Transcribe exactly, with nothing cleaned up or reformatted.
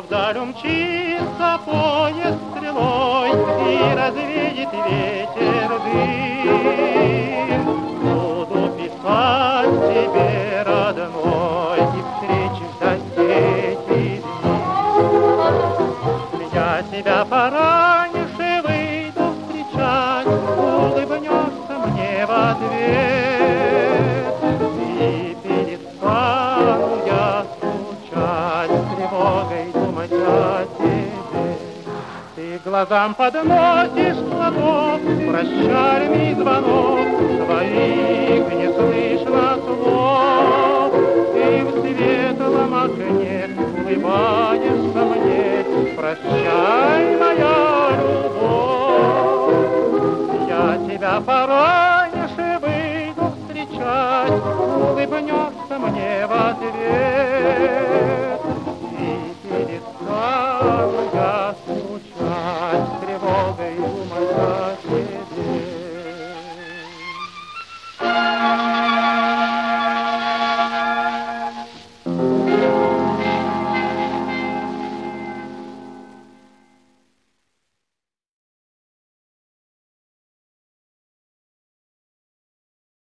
вдаль умчится поезд стрелой и развеет ветер дым. Буду писать тебе, родной, и встречи ждать эти дни. Я тебя пораньше выйду встречать, улыбнешься мне в ответ, и перестану я скучать, с тревогой думать о тебе. Ты глазам подносишь платок, прощальный звонок, твоих не слышно слов. Ты в светлом окне улыбаешься мне, прощай.